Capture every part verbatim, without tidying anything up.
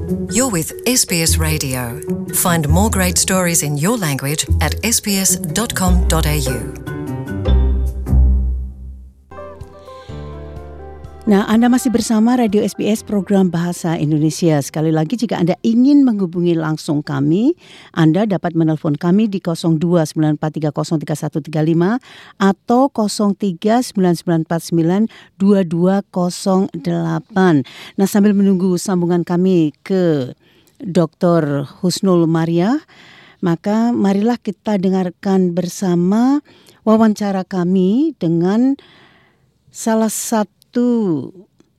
You're with S B S Radio. Find more great stories in your language at s b s dot com dot a u. Nah, Anda masih bersama Radio S B S Program Bahasa Indonesia. Sekali lagi, jika Anda ingin menghubungi langsung kami, Anda dapat menelpon kami di nol dua sembilan empat tiga nol tiga satu tiga lima atau nol tiga sembilan sembilan empat sembilan dua dua nol delapan. Nah, sambil menunggu sambungan kami ke Doktor Husnul Maria, maka marilah kita dengarkan bersama wawancara kami dengan salah satu Satu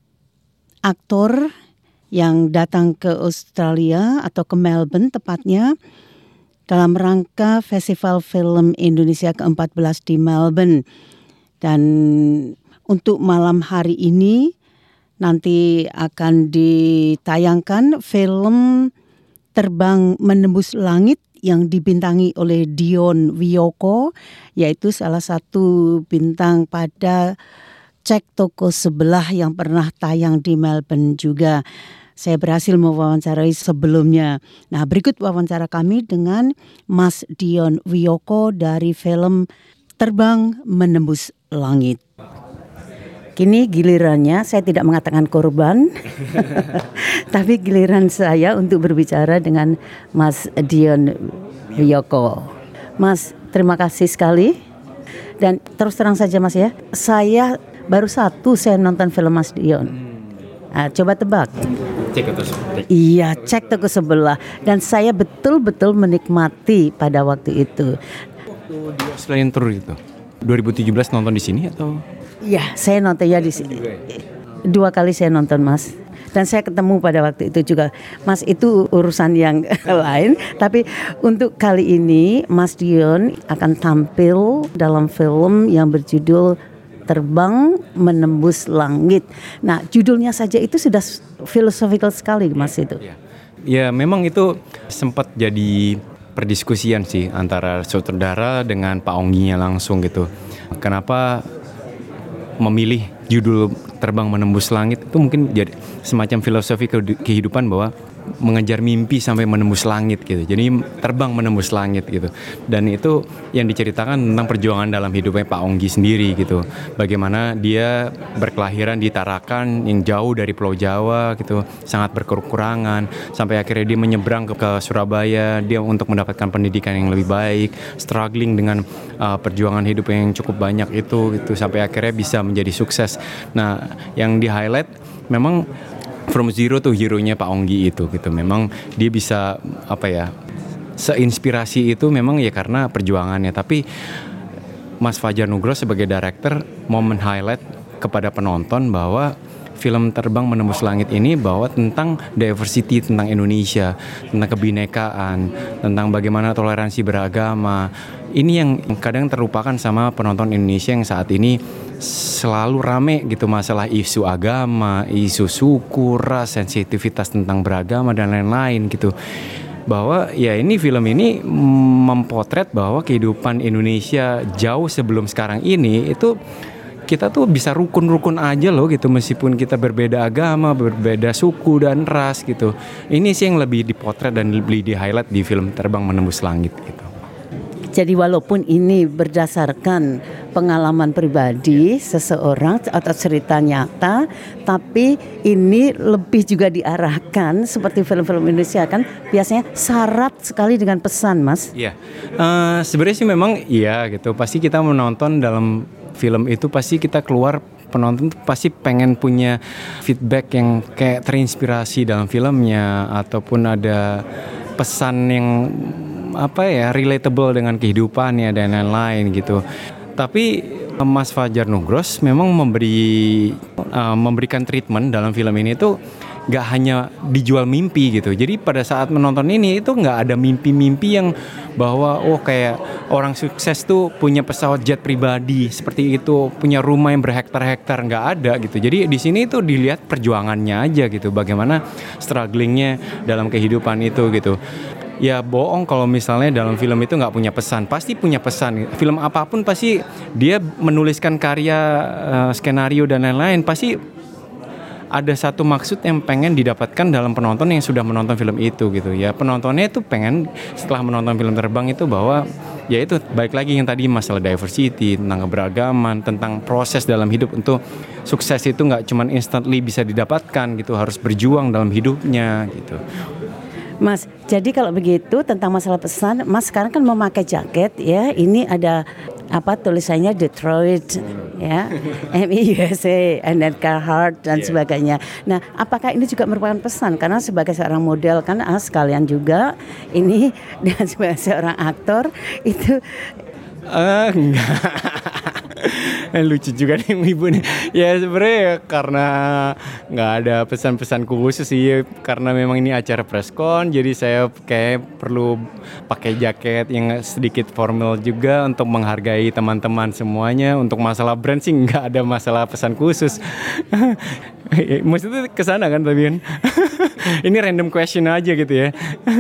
aktor yang datang ke Australia atau ke Melbourne tepatnya dalam rangka Festival Film Indonesia ke empat belas di Melbourne. Dan untuk malam hari ini nanti akan ditayangkan film Terbang Menembus Langit yang dibintangi oleh Dion Wiyoko, yaitu salah satu bintang pada Cek Toko Sebelah yang pernah tayang di Melbourne juga. Saya berhasil mewawancarai sebelumnya. Nah, berikut wawancara kami dengan Mas Dion Wiyoko dari film Terbang Menembus Langit. Kini gilirannya, saya tidak mengatakan korban, tapi giliran saya untuk berbicara dengan Mas Dion Wiyoko. Mas, terima kasih sekali. Dan terus terang saja Mas ya, saya baru satu saya nonton film Mas Dion. Nah, coba tebak. Cek Toko Sebelah. Iya, Cek Toko Sebelah. Dan saya betul-betul menikmati pada waktu itu. Waktu di Australian Tour itu, dua ribu tujuh belas nonton di sini atau? Iya, saya nonton ya di sini. Dua kali saya nonton Mas. Dan saya ketemu pada waktu itu juga. Mas, itu urusan yang lain. Tapi untuk kali ini Mas Dion akan tampil dalam film yang berjudul Terbang Menembus Langit. Nah, judulnya saja itu sudah filosofikal sekali Mas itu. Ya, ya memang itu sempat jadi perdiskusian sih antara sutradara dengan Pak Ongginya langsung gitu. Kenapa memilih judul Terbang Menembus Langit itu mungkin jadi semacam filosofi kehidupan bahwa mengejar mimpi sampai menembus langit gitu. Jadi terbang menembus langit gitu. Dan itu yang diceritakan tentang perjuangan dalam hidupnya Pak Onggi sendiri gitu. Bagaimana dia berkelahiran di Tarakan yang jauh dari Pulau Jawa gitu, sangat berkekurangan sampai akhirnya dia menyeberang ke, ke Surabaya dia untuk mendapatkan pendidikan yang lebih baik, struggling dengan uh, perjuangan hidup yang cukup banyak itu gitu sampai akhirnya bisa menjadi sukses. Nah, yang di-highlight memang from zero to hero-nya Pak Onggi itu gitu. Memang dia bisa apa ya, seinspirasi itu memang ya karena perjuangannya. Tapi Mas Fajar Nugros sebagai director mau men-highlight kepada penonton bahwa film Terbang Menembus Langit ini bahwa tentang diversity, tentang Indonesia, tentang kebinekaan, tentang bagaimana toleransi beragama. Ini yang kadang terlupakan sama penonton Indonesia yang saat ini selalu rame gitu masalah isu agama, isu suku, ras, sensitivitas tentang beragama dan lain-lain gitu. Bahwa ya ini film ini mempotret bahwa kehidupan Indonesia jauh sebelum sekarang ini itu kita tuh bisa rukun-rukun aja loh gitu meskipun kita berbeda agama, berbeda suku dan ras gitu. Ini sih yang lebih dipotret dan lebih di-highlight di film Terbang Menembus Langit gitu. Jadi walaupun ini berdasarkan pengalaman pribadi seseorang atau cerita nyata, tapi ini lebih juga diarahkan seperti film-film Indonesia kan biasanya syarat sekali dengan pesan, Mas. Iya, uh, sebenarnya sih memang iya gitu. Pasti kita menonton dalam film itu pasti kita keluar penonton pasti pengen punya feedback yang kayak terinspirasi dalam filmnya ataupun ada pesan yang apa ya relatable dengan kehidupannya dan lain-lain gitu. Tapi Mas Fajar Nugros memang memberi uh, memberikan treatment dalam film ini tuh nggak hanya dijual mimpi gitu. Jadi pada saat menonton ini itu nggak ada mimpi-mimpi yang bahwa oh kayak orang sukses tuh punya pesawat jet pribadi seperti itu, punya rumah yang berhektar-hektar, nggak ada gitu. Jadi di sini tuh dilihat perjuangannya aja gitu, bagaimana strugglingnya dalam kehidupan itu gitu. Ya bohong kalau misalnya dalam film itu nggak punya pesan. Pasti punya pesan. Film apapun pasti dia menuliskan karya, uh, skenario dan lain-lain pasti ada satu maksud yang pengen didapatkan dalam penonton yang sudah menonton film itu gitu ya. Penontonnya itu pengen setelah menonton film terbang itu bahwa ya itu baik lagi yang tadi masalah diversity, tentang keberagaman, tentang proses dalam hidup untuk sukses itu nggak cuma instantly bisa didapatkan gitu, harus berjuang dalam hidupnya gitu. Mas, jadi kalau begitu tentang masalah pesan, Mas sekarang kan memakai jaket ya, ini ada apa tulisannya Detroit ya, M I U S A, and then Carhartt dan yeah. sebagainya. Nah, apakah ini juga merupakan pesan? Karena sebagai seorang model kan ah, sekalian juga ini dan sebagai seorang aktor itu uh, enggak. Lucu juga nih ibu nih. Ya sebenarnya karena nggak ada pesan-pesan khusus sih, karena memang ini acara preskon, jadi saya kayak perlu pakai jaket yang sedikit formal juga untuk menghargai teman-teman semuanya. Untuk masalah brand sih nggak ada masalah pesan khusus. Maksudnya kesana kan tapi kan. Ini random question aja gitu ya.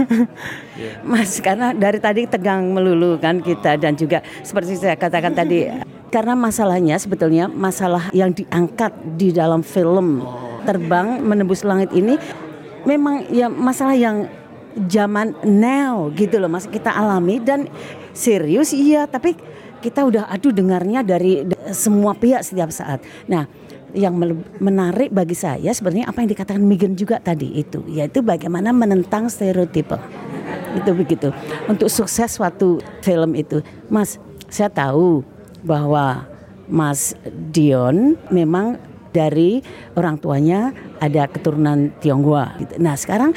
Mas, karena dari tadi tegang melulu kan kita, dan juga seperti saya katakan tadi, karena masalahnya sebetulnya masalah yang diangkat di dalam film Terbang Menembus Langit ini memang ya masalah yang zaman now gitu loh Mas, kita alami dan serius iya, tapi kita udah aduh dengarnya dari semua pihak setiap saat. Nah, yang menarik bagi saya sebenarnya apa yang dikatakan Megan juga tadi itu, yaitu bagaimana menentang stereotipe. Itu begitu. Untuk sukses suatu film itu, Mas, saya tahu bahwa Mas Dion memang dari orang tuanya ada keturunan Tionghoa. Nah, sekarang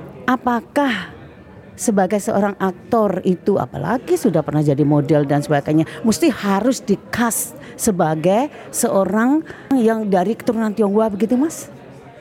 apakah sebagai seorang aktor itu, apalagi sudah pernah jadi model dan sebagainya, mesti harus di-cast sebagai seorang yang dari keturunan Tionghoa begitu, Mas?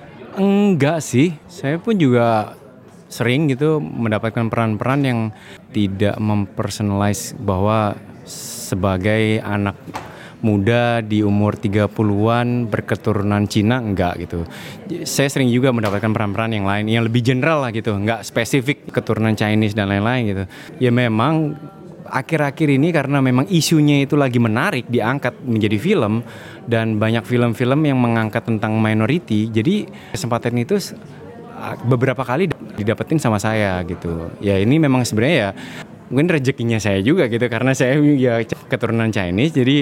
Enggak sih, saya pun juga sering gitu mendapatkan peran-peran yang tidak mempersonalize bahwa sebagai anak muda di umur tiga puluhan berketurunan Cina, enggak gitu. Saya sering juga mendapatkan peran-peran yang lain yang lebih general lah gitu, enggak spesifik keturunan Chinese dan lain-lain gitu. Ya memang akhir-akhir ini karena memang isunya itu lagi menarik diangkat menjadi film, dan banyak film-film yang mengangkat tentang minority, jadi kesempatan itu beberapa kali didapetin sama saya gitu. Ya ini memang sebenarnya ya mungkin rezekinya saya juga gitu, karena saya ya keturunan Chinese, jadi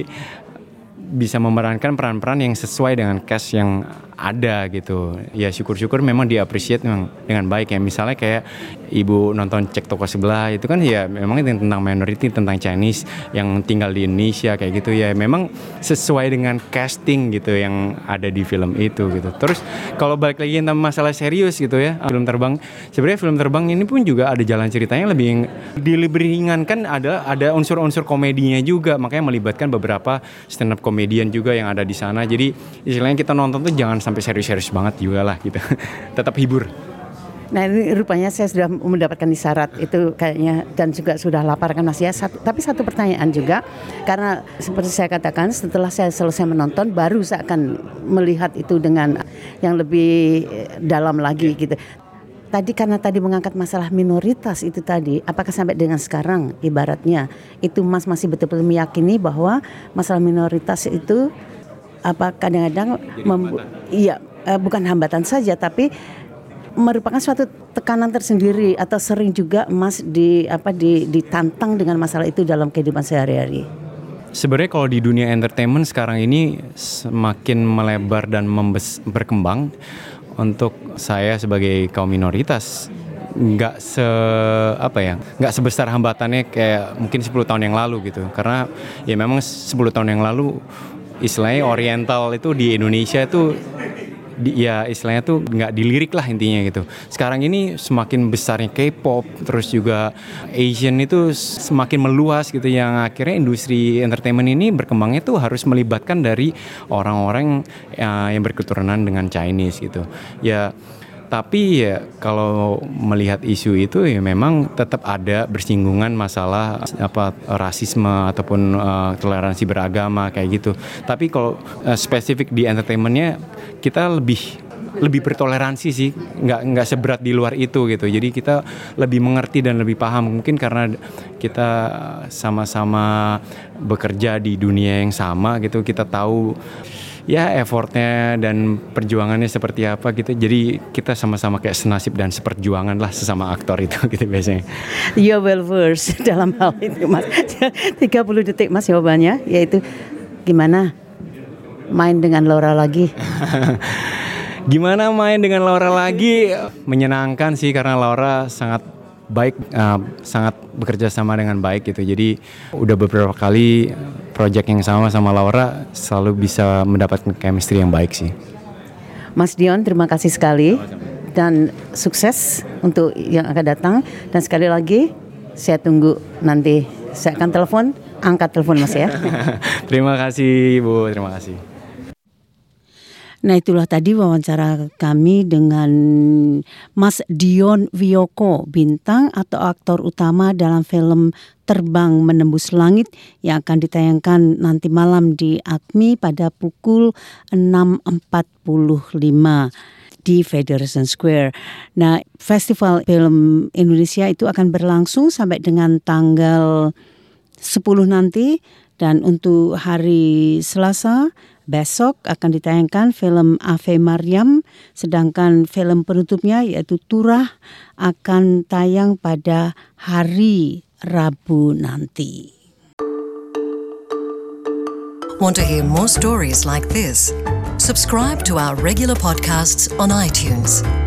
bisa memerankan peran-peran yang sesuai dengan cast yang ada gitu. Ya syukur-syukur memang di-appreciate memang dengan baik ya. Misalnya kayak ibu nonton Cek Toko Sebelah itu kan ya memang itu tentang minority, tentang Chinese yang tinggal di Indonesia kayak gitu ya. Memang sesuai dengan casting gitu yang ada di film itu gitu. Terus kalau balik lagi tentang masalah serius gitu ya, film Terbang, sebenarnya film Terbang ini pun juga ada jalan ceritanya lebih diliberingankan, ada ada unsur-unsur komedinya juga, makanya melibatkan beberapa stand up komedian juga yang ada di sana. Jadi istilahnya kita nonton tuh jangan sampai serius-serius banget juga lah gitu. Tetap hibur. Nah ini rupanya saya sudah mendapatkan isyarat itu kayaknya, dan juga sudah lapar kan Mas ya. Satu, tapi satu pertanyaan juga, karena seperti saya katakan setelah saya selesai menonton baru saya akan melihat itu dengan yang lebih dalam lagi gitu. Tadi karena tadi mengangkat masalah minoritas itu tadi, apakah sampai dengan sekarang ibaratnya itu Mas masih betul-betul meyakini bahwa masalah minoritas itu apa kadang-kadang membu- iya eh, bukan hambatan saja tapi merupakan suatu tekanan tersendiri, atau sering juga Mas di apa di ditantang dengan masalah itu dalam kehidupan sehari-hari? Sebenarnya kalau di dunia entertainment sekarang ini semakin melebar dan membes- berkembang. Untuk saya sebagai kaum minoritas nggak se apa ya nggak sebesar hambatannya kayak mungkin sepuluh tahun yang lalu gitu, karena ya memang sepuluh tahun yang lalu istilahnya oriental itu di Indonesia itu di, ya istilahnya tuh nggak dilirik lah intinya gitu. Sekarang ini semakin besarnya K-pop, terus juga Asian itu semakin meluas gitu, yang akhirnya industri entertainment ini berkembangnya tuh harus melibatkan dari orang-orang ya, yang berketurunan dengan Chinese gitu. Ya tapi ya kalau melihat isu itu ya memang tetap ada bersinggungan masalah apa rasisme ataupun uh, toleransi beragama kayak gitu. Tapi kalau uh, spesifik di entertainmentnya kita lebih lebih bertoleransi sih, nggak nggak seberat di luar itu gitu. Jadi kita lebih mengerti dan lebih paham, mungkin karena kita sama-sama bekerja di dunia yang sama gitu. Kita tahu ya effortnya dan perjuangannya seperti apa gitu. Jadi kita sama-sama kayak senasib dan seperjuangan lah sesama aktor itu gitu biasanya. You're well versed dalam hal itu Mas. tiga puluh detik Mas jawabannya, yaitu gimana main dengan Laura lagi? Gimana main dengan Laura lagi? Menyenangkan sih karena Laura sangat baik, uh, sangat bekerja sama dengan baik gitu. Jadi udah beberapa kali project yang sama sama Laura selalu bisa mendapatkan chemistry yang baik sih. Mas Dion, terima kasih sekali dan sukses untuk yang akan datang. Dan sekali lagi saya tunggu nanti. Saya akan telepon, angkat telepon Mas ya. Terima kasih Bu, terima kasih. Nah itulah tadi wawancara kami dengan Mas Dion Wiyoko, bintang atau aktor utama dalam film Terbang Menembus Langit yang akan ditayangkan nanti malam di A K M I pada pukul enam empat puluh lima di Federation Square. Nah, Festival Film Indonesia itu akan berlangsung sampai dengan tanggal sepuluh nanti, dan untuk hari Selasa besok akan ditayangkan film Ave Maryam, sedangkan film penutupnya yaitu Turah akan tayang pada hari Rabu nanti. Want to hear more stories like this? Subscribe to our regular podcasts on iTunes.